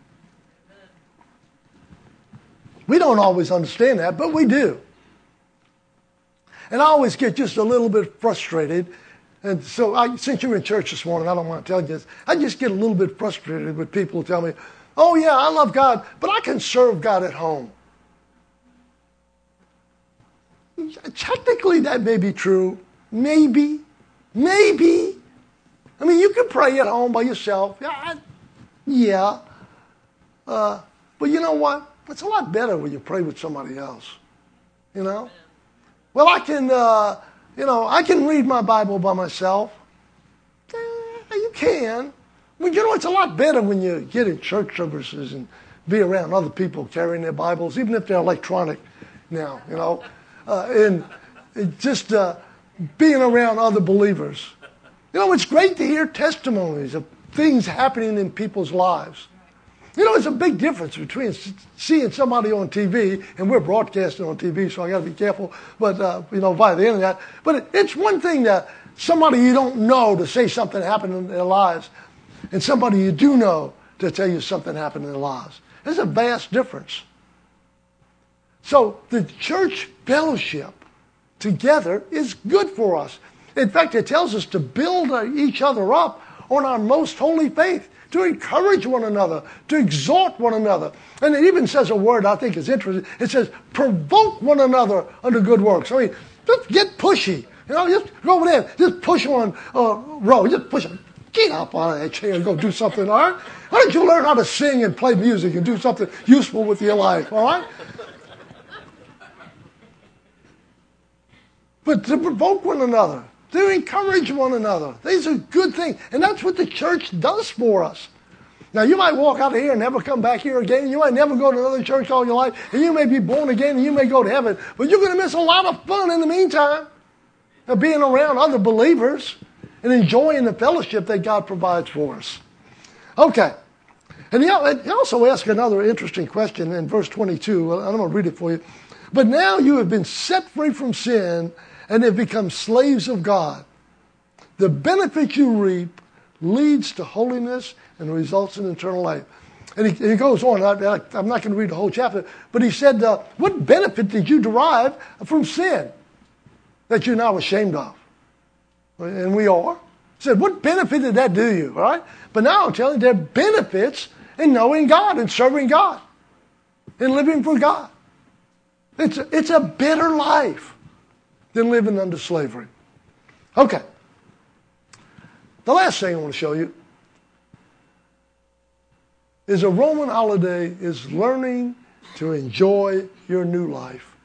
We don't always understand that, but we do. And I always get just a little bit frustrated. And so I, since you're in church this morning, I don't want to tell you this. I just get a little bit frustrated with people who tell me, oh yeah, I love God, but I can serve God at home. Technically, that may be true. Maybe. Maybe. I mean, you can pray at home by yourself. Yeah. yeah. Uh, but you know what? It's a lot better when you pray with somebody else. You know? Well, I can, uh, you know, I can read my Bible by myself. Eh, you can. Well, you know, it's a lot better when you get in church services and be around other people carrying their Bibles, even if they're electronic now, you know. Uh, and, and just uh, being around other believers. You know, it's great to hear testimonies of things happening in people's lives. You know, there's a big difference between seeing somebody on T V, and we're broadcasting on T V, so I got to be careful, but, uh, you know, via the internet. But it, it's one thing that somebody you don't know to say something happened in their lives, and somebody you do know to tell you something happened in their lives. There's a vast difference. So the church fellowship together is good for us. In fact, it tells us to build each other up on our most holy faith, to encourage one another, to exhort one another. And it even says a word I think is interesting. It says, provoke one another unto good works. I mean, just get pushy. You know, just go over there, just push on uh, row, just push them. Get up out of that chair and go do something, all right? Why don't you learn how to sing and play music and do something useful with your life, all right? but to provoke one another, to encourage one another. These are good things. And that's what the church does for us. Now, you might walk out of here and never come back here again. You might never go to another church all your life. And you may be born again and you may go to heaven. But you're going to miss a lot of fun in the meantime of being around other believers and enjoying the fellowship that God provides for us. Okay. And he also asks another interesting question in verse twenty-two. I'm going to read it for you. But now you have been set free from sin and have become slaves of God. The benefit you reap leads to holiness and results in eternal life. And he, he goes on. I, I'm not going to read the whole chapter, but he said, uh, what benefit did you derive from sin that you're now ashamed of? And we are. He said, what benefit did that do you? All right? But now I'm telling you, there are benefits in knowing God and serving God and living for God. It's a, it's a better life than living under slavery. Okay. The last thing I want to show you is a Roman holiday is learning to enjoy your new life.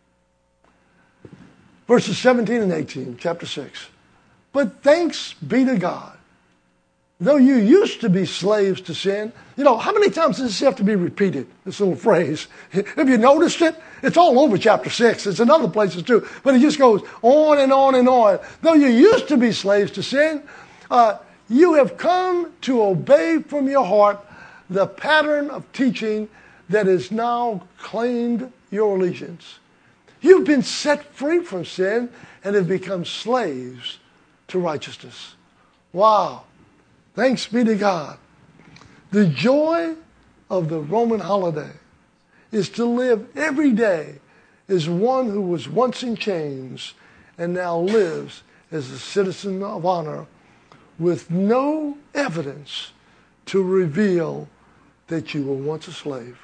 Verses seventeen and eighteen, chapter six. But thanks be to God, though you used to be slaves to sin. You know, how many times does this have to be repeated, this little phrase? Have you noticed it? It's all over chapter six. It's in other places too. But it just goes on and on and on. Though you used to be slaves to sin, uh, you have come to obey from your heart the pattern of teaching that has now claimed your allegiance. You've been set free from sin and have become slaves to righteousness. Wow. Thanks be to God. The joy of the Roman holiday is to live every day as one who was once in chains and now lives as a citizen of honor with no evidence to reveal that you were once a slave.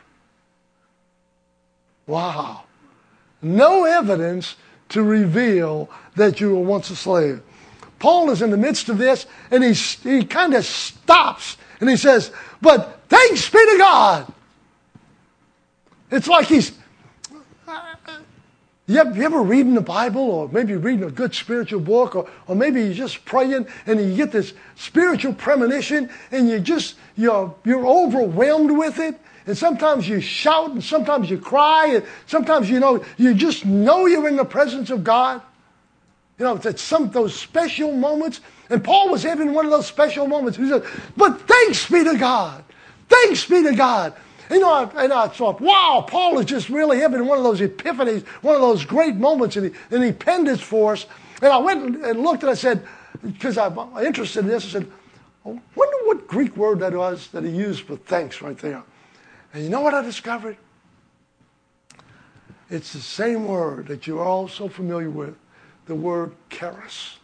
Wow. No evidence to reveal that you were once a slave. Paul is in the midst of this, and he, he kind of stops, and he says, but thanks be to God. It's like he's, you ever, you ever reading the Bible, or maybe reading a good spiritual book, or, or maybe you're just praying, and you get this spiritual premonition, and you just, you're, you're overwhelmed with it, and sometimes you shout, and sometimes you cry, and sometimes, you know, you just know you're in the presence of God. You know, it's some those special moments. And Paul was having one of those special moments. He said, but thanks be to God. Thanks be to God. You know, I, and I thought, wow, Paul is just really having one of those epiphanies, one of those great moments, and he, and he penned this for us. And I went and looked, and I said, because I'm interested in this, I said, I wonder what Greek word that was that he used for thanks right there. And you know what I discovered? It's the same word that you're all so familiar with, the word charis.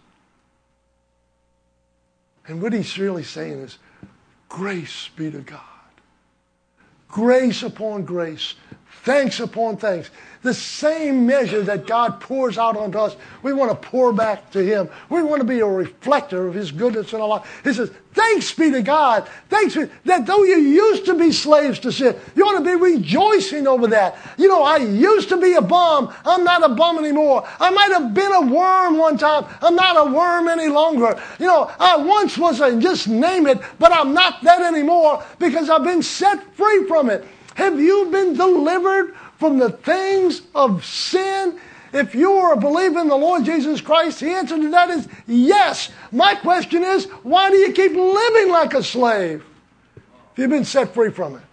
And what he's really saying is, grace be to God. Grace upon grace. Thanks upon thanks. The same measure that God pours out onto us, we want to pour back to Him. We want to be a reflector of His goodness in our life. He says, thanks be to God. Thanks be, that though you used to be slaves to sin, you ought to be rejoicing over that. You know, I used to be a bum. I'm not a bum anymore. I might have been a worm one time. I'm not a worm any longer. You know, I once was a, just name it, but I'm not that anymore because I've been set free from it. Have you been delivered from the things of sin? If you are a believer in the Lord Jesus Christ, the answer to that is yes. My question is, why do you keep living like a slave if you've been set free from it?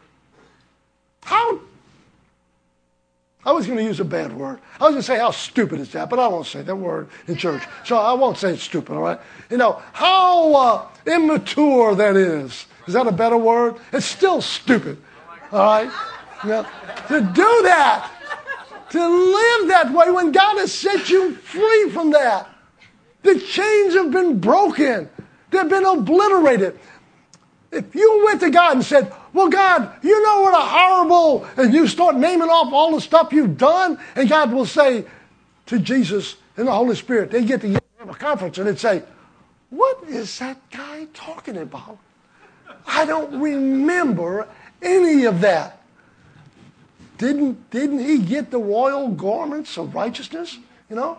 How? I was going to use a bad word. I was going to say how stupid is that, but I won't say that word in church. So I won't say it's stupid, all right? You know, how uh, immature that is. Is that a better word? It's still stupid. All right? You know, to do that, to live that way when God has set you free from that. The chains have been broken. They've been obliterated. If you went to God and said, well, God, you know what a horrible, and you start naming off all the stuff you've done, and God will say to Jesus and the Holy Spirit, they get to have a conference and they'd say, what is that guy talking about? I don't remember any of that. Didn't, didn't he get the royal garments of righteousness? You know?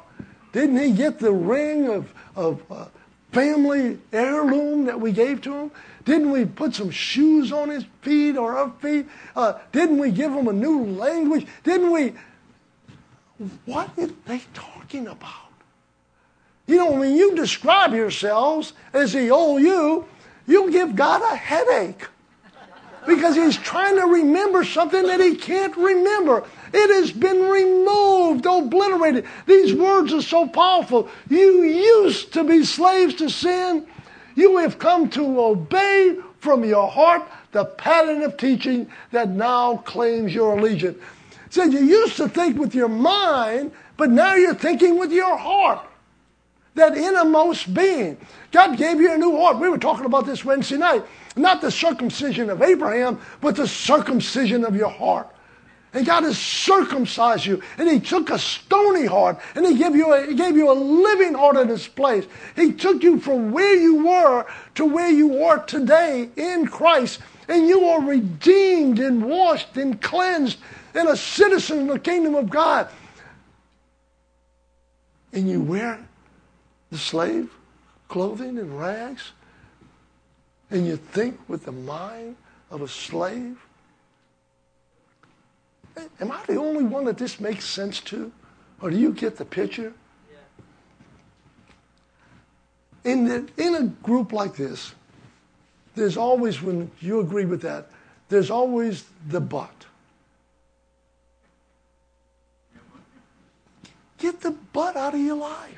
Didn't he get the ring of, of uh, family heirloom that we gave to him? Didn't we put some shoes on his feet or her feet? Uh, didn't we give him a new language? Didn't we? What are they talking about? You know, when you describe yourselves as the old you, you give God a headache. Because he's trying to remember something that he can't remember. It has been removed, obliterated. These words are so powerful. You used to be slaves to sin. You have come to obey from your heart the pattern of teaching that now claims your allegiance. It said you used to think with your mind, but now you're thinking with your heart. That innermost being. God gave you a new heart. We were talking about this Wednesday night. Not the circumcision of Abraham, but the circumcision of your heart. And God has circumcised you. And he took a stony heart and he gave you a, he gave you a living heart in its place. He took you from where you were to where you are today in Christ. And you are redeemed and washed and cleansed and a citizen of the kingdom of God. And you wear the slave clothing and rags, and you think with the mind of a slave? Am I the only one that this makes sense to? Or do you get the picture? Yeah. In, the, in a group like this, there's always, when you agree with that, there's always the but. Get the but out of your life.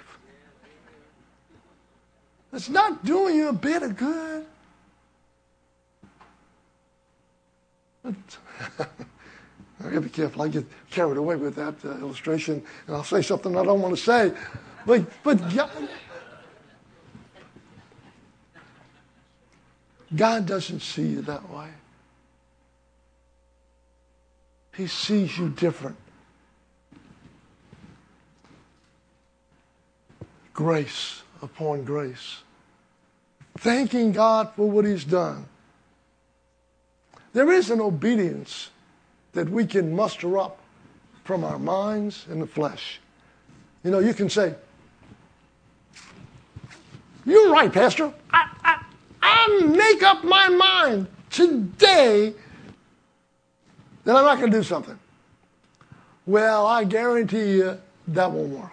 It's not doing you a bit of good. I gotta be careful. I get carried away with that uh, illustration, and I'll say something I don't want to say. But but God, God doesn't see you that way. He sees you different. Grace upon grace. Thanking God for what he's done. There is an obedience that we can muster up from our minds and the flesh. You know, you can say, you're right, Pastor. I, I, I make up my mind today that I'm not going to do something. Well, I guarantee you that won't work.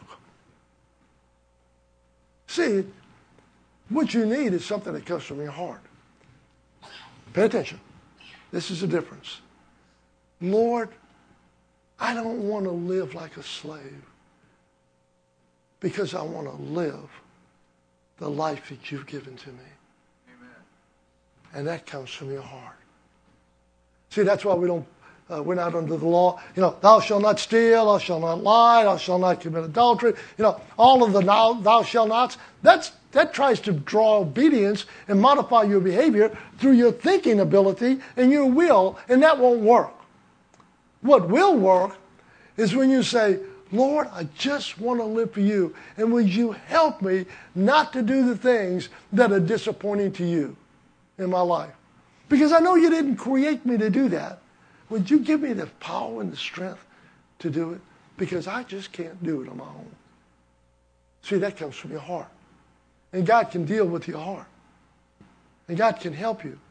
See, what you need is something that comes from your heart. Pay attention. This is the difference. Lord, I don't want to live like a slave because I want to live the life that you've given to me. Amen. And that comes from your heart. See, that's why we don't, uh, we're not under the law. You know, thou shalt not steal, thou shalt not lie, thou shalt not commit adultery. You know, all of the thou, thou shalt nots. That's, that tries to draw obedience and modify your behavior through your thinking ability and your will, and that won't work. What will work is when you say, Lord, I just want to live for you, and would you help me not to do the things that are disappointing to you in my life? Because I know you didn't create me to do that. Would you give me the power and the strength to do it? Because I just can't do it on my own. See, that comes from your heart. And God can deal with your heart. And God can help you.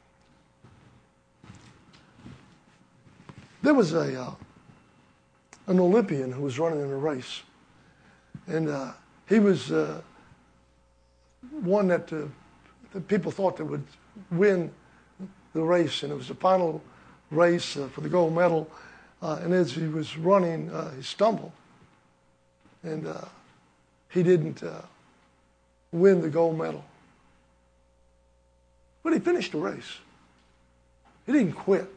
There was a uh, an Olympian who was running in a race. And uh, he was uh, one that, uh, that people thought that would win the race. And it was the final race uh, for the gold medal. Uh, and as he was running, uh, he stumbled. And uh, he didn't uh, win the gold medal. But he finished the race. He didn't quit.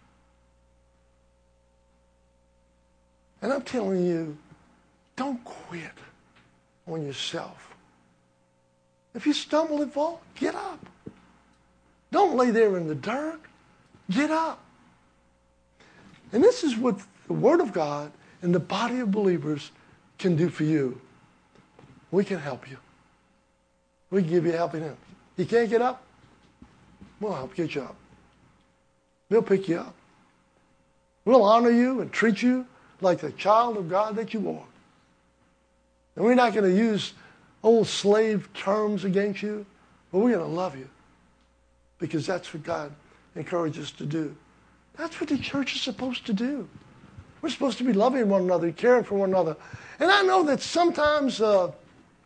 And I'm telling you, don't quit on yourself. If you stumble and fall, get up. Don't lay there in the dirt. Get up. And this is what the Word of God and the body of believers can do for you. We can help you. We can give you a helping hand. You can't get up? We'll help get you up. We'll pick you up. We'll honor you and treat you like the child of God that you are. And we're not going to use old slave terms against you, but we're going to love you because that's what God encourages us to do. That's what the church is supposed to do. We're supposed to be loving one another, caring for one another. And I know that sometimes uh, uh,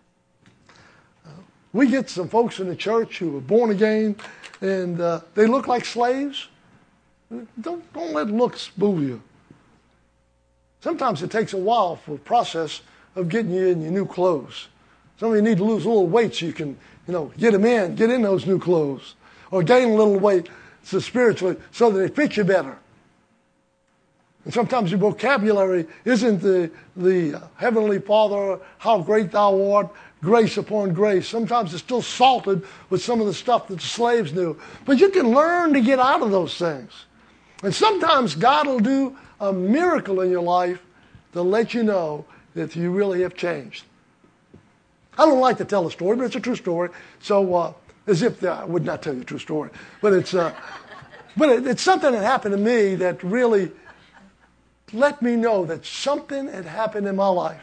we get some folks in the church who are born again and uh, they look like slaves. Don't, don't let looks fool you. Sometimes it takes a while for the process of getting you in your new clothes. Some of you need to lose a little weight so you can, you know, get them in, get in those new clothes. Or gain a little weight so spiritually so that they fit you better. And sometimes your vocabulary isn't the, the Heavenly Father, how great thou art, grace upon grace. Sometimes it's still salted with some of the stuff that the slaves knew. But you can learn to get out of those things. And sometimes God will do a miracle in your life to let you know that you really have changed. I don't like to tell a story, but it's a true story. So, uh, as if the, I would not tell you a true story, but it's uh, but it, it's something that happened to me that really let me know that something had happened in my life.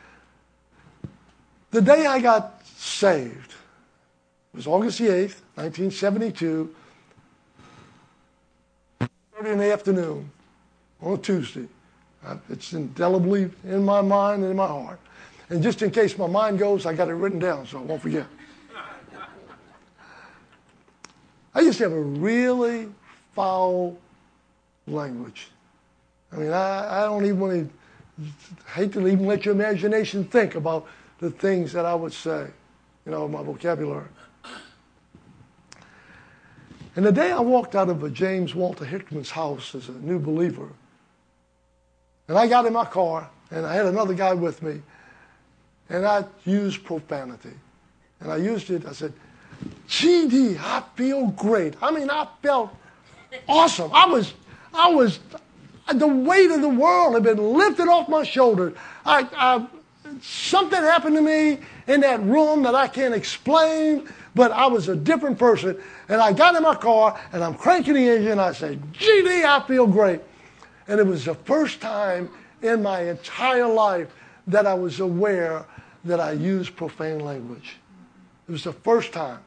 The day I got saved was August the eighth, nineteen seventy-two, thirty in the afternoon on a Tuesday. Uh, it's indelibly in my mind and in my heart. And just in case my mind goes, I got it written down so I won't forget. I used to have a really foul language. I mean, I, I don't even want to, hate to even let your imagination think about the things that I would say, you know, my vocabulary. And the day I walked out of a James Walter Hickman's house as a new believer, and I got in my car, and I had another guy with me, and I used profanity. And I used it, I said, G D, I feel great. I mean, I felt awesome. I was, I was, the weight of the world had been lifted off my shoulders. I, I, something happened to me in that room that I can't explain, but I was a different person. And I got in my car, and I'm cranking the engine, and I said, G D, I feel great. And it was the first time in my entire life that I was aware that I used profane language. It was the first time.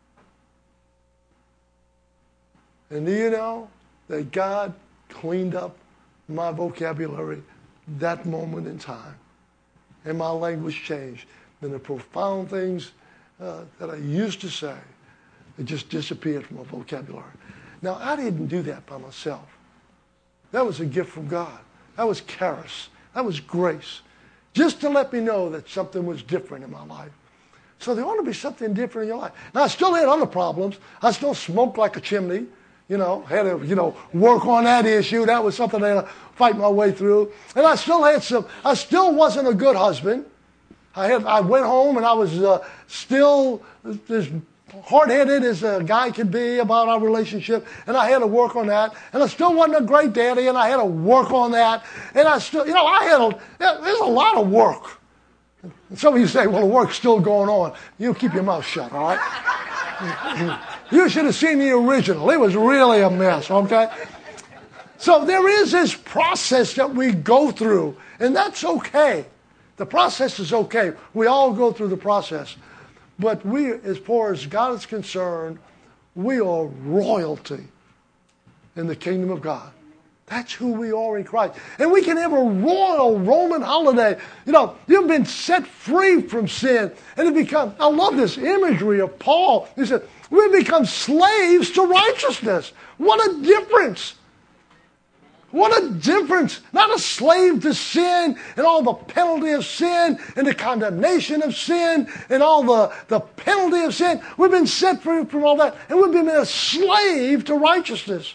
And do you know that God cleaned up my vocabulary that moment in time? And my language changed. And the profound things uh, that I used to say, it just disappeared from my vocabulary. Now, I didn't do that by myself. That was a gift from God. That was charis. That was grace. Just to let me know that something was different in my life. So there ought to be something different in your life. Now, I still had other problems. I still smoked like a chimney. You know, had to, you know, work on that issue. That was something I had to fight my way through. And I still had some, I still wasn't a good husband. I had, I went home and I was uh, still as hard-headed as a guy could be about our relationship. And I had to work on that. And I still wasn't a great daddy and I had to work on that. And I still, you know, I had, a, there's a lot of work. And some of you say, well, the work's still going on. You keep your mouth shut, all right? You should have seen the original. It was really a mess, okay? So there is this process that we go through, and that's okay. The process is okay. We all go through the process. But we, as far as God is concerned, we are royalty in the kingdom of God. That's who we are in Christ. And we can have a royal Roman holiday. You know, you've been set free from sin. And it becomes, I love this imagery of Paul. He said, we become slaves to righteousness. What a difference. What a difference. Not a slave to sin and all the penalty of sin and the condemnation of sin and all the, the penalty of sin. We've been set free from all that. And we've been a slave to righteousness.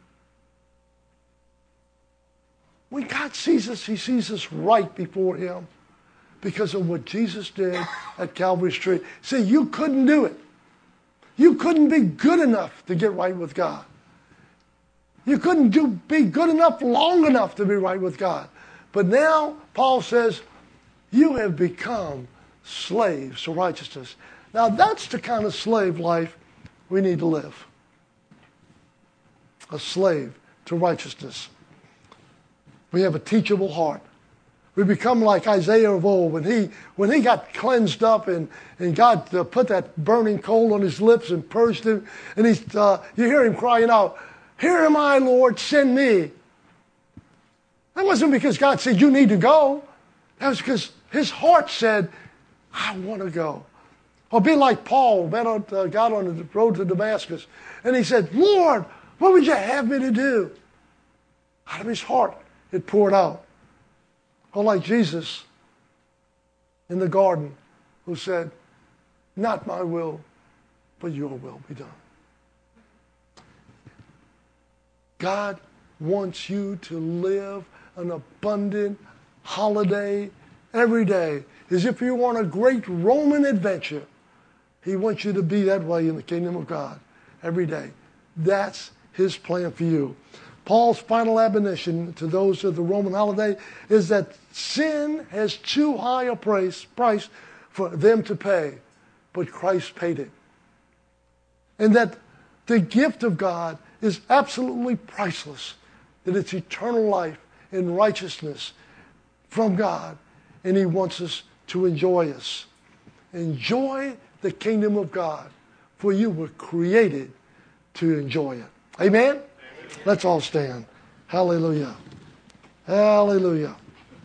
When God sees us, He sees us right before Him because of what Jesus did at Calvary's tree. See, you couldn't do it. You couldn't be good enough to get right with God. You couldn't do, be good enough long enough to be right with God. But now, Paul says, you have become slaves to righteousness. Now, that's the kind of slave life we need to live. A slave to righteousness. We have a teachable heart. We become like Isaiah of old when he when he got cleansed up and and God uh, put that burning coal on his lips and purged him, and he's uh, you hear him crying out, "Here am I, Lord, send me." That wasn't because God said you need to go. That was because his heart said, "I want to go." Or be like Paul, met on, uh, got on the road to Damascus, and he said, "Lord, what would you have me to do?" Out of his heart, it poured out. Or like Jesus in the garden, who said, "Not my will, but your will be done." God wants you to live an abundant holiday every day, as if you were on a great Roman adventure. He wants you to be that way in the kingdom of God every day. That's his plan for you. Paul's final admonition to those of the Roman holiday is that sin has too high a price, price for them to pay, but Christ paid it. And that the gift of God is absolutely priceless, that it's eternal life and righteousness from God, and he wants us to enjoy us. Enjoy the kingdom of God, for you were created to enjoy it. Amen? Let's all stand. Hallelujah. Hallelujah.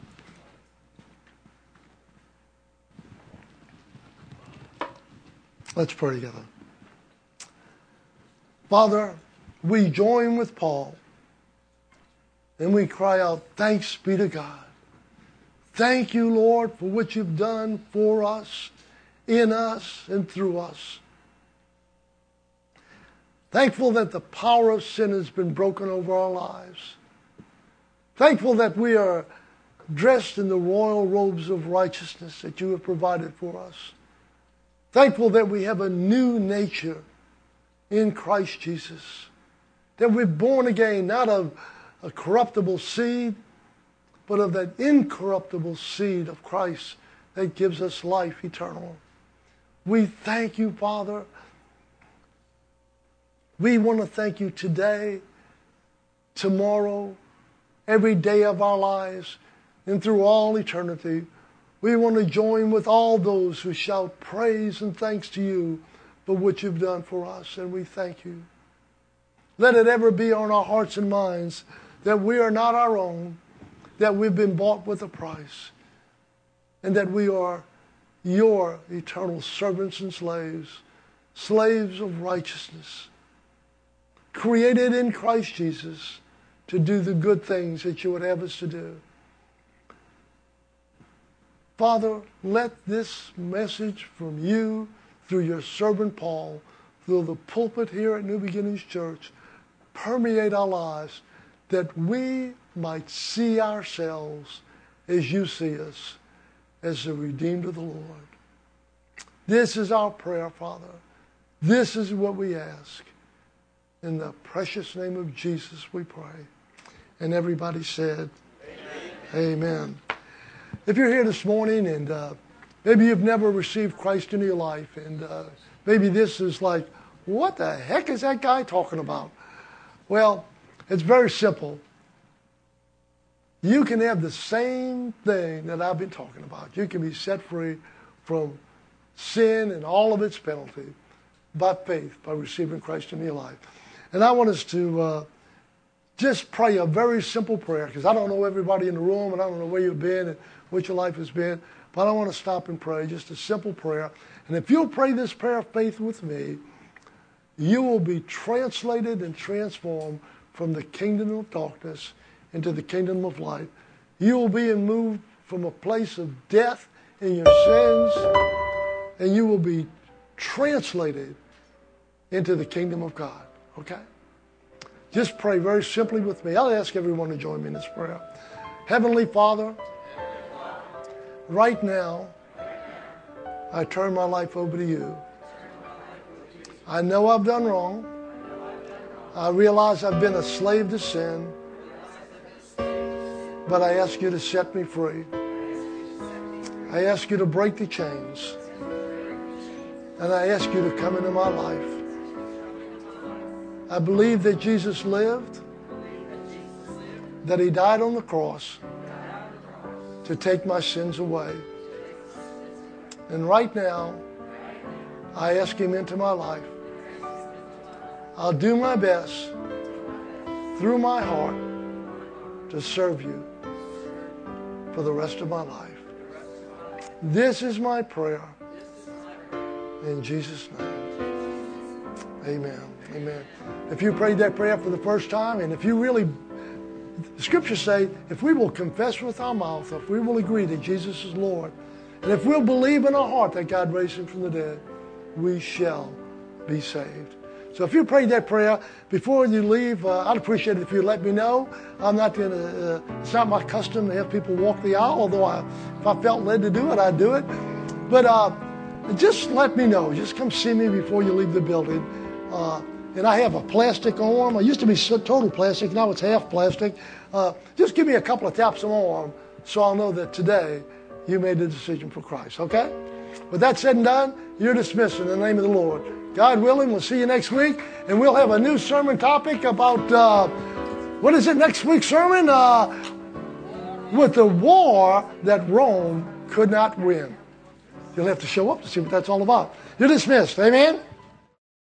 Let's pray together. Father, we join with Paul and we cry out, thanks be to God. Thank you, Lord, for what you've done for us, in us, and through us. Thankful that the power of sin has been broken over our lives. Thankful that we are dressed in the royal robes of righteousness that you have provided for us. Thankful that we have a new nature in Christ Jesus. That we're born again, not of a corruptible seed, but of that incorruptible seed of Christ that gives us life eternal. We thank you, Father. We want to thank you today, tomorrow, every day of our lives, and through all eternity. We want to join with all those who shout praise and thanks to you for what you've done for us, and we thank you. Let it ever be on our hearts and minds that we are not our own, that we've been bought with a price, and that we are your eternal servants and slaves, slaves of righteousness, created in Christ Jesus to do the good things that you would have us to do. Father, let this message from you through your servant Paul, through the pulpit here at New Beginnings Church, permeate our lives, that we might see ourselves as you see us, as the redeemed of the Lord. This is our prayer, Father. This is what we ask. In the precious name of Jesus we pray. And everybody said, Amen. Amen. If you're here this morning and uh, maybe you've never received Christ into your life, and uh, maybe this is like, what the heck is that guy talking about? Well, it's very simple. You can have the same thing that I've been talking about. You can be set free from sin and all of its penalty by faith, by receiving Christ in your life. And I want us to uh, just pray a very simple prayer, because I don't know everybody in the room, and I don't know where you've been and what your life has been, but I want to stop and pray just a simple prayer. And if you'll pray this prayer of faith with me, you will be translated and transformed from the kingdom of darkness into the kingdom of light. You will be moved from a place of death in your sins, and you will be translated into the kingdom of God. Okay? Just pray very simply with me. I'll ask everyone to join me in this prayer. Heavenly Father, right now, I turn my life over to you. I know I've done wrong. I realize I've been a slave to sin. But I ask you to set me free. I ask you to break the chains. And I ask you to come into my life. I believe that Jesus lived, that he died on the cross to take my sins away. And right now, I ask Him into my life. I'll do my best through my heart to serve You for the rest of my life. This is my prayer. In Jesus' name. Amen. Amen. If you prayed that prayer for the first time, and if you really, the scriptures say, if we will confess with our mouth, if we will agree that Jesus is Lord, and if we'll believe in our heart that God raised Him from the dead, we shall be saved. So if you prayed that prayer, before you leave, uh, I'd appreciate it if you let me know. I'm not going to, uh, it's not my custom to have people walk the aisle, although I, if I felt led to do it, I'd do it. But uh, just let me know. Just come see me before you leave the building. Uh, and I have a plastic arm. I used to be total plastic. Now it's half plastic. Uh, just give me a couple of taps on my arm so I'll know that today you made the decision for Christ. Okay? With that said and done, you're dismissed in the name of the Lord. God willing, we'll see you next week. And we'll have a new sermon topic about, uh, what is it, next week's sermon? Uh, with the war that Rome could not win. You'll have to show up to see what that's all about. You're dismissed. Amen?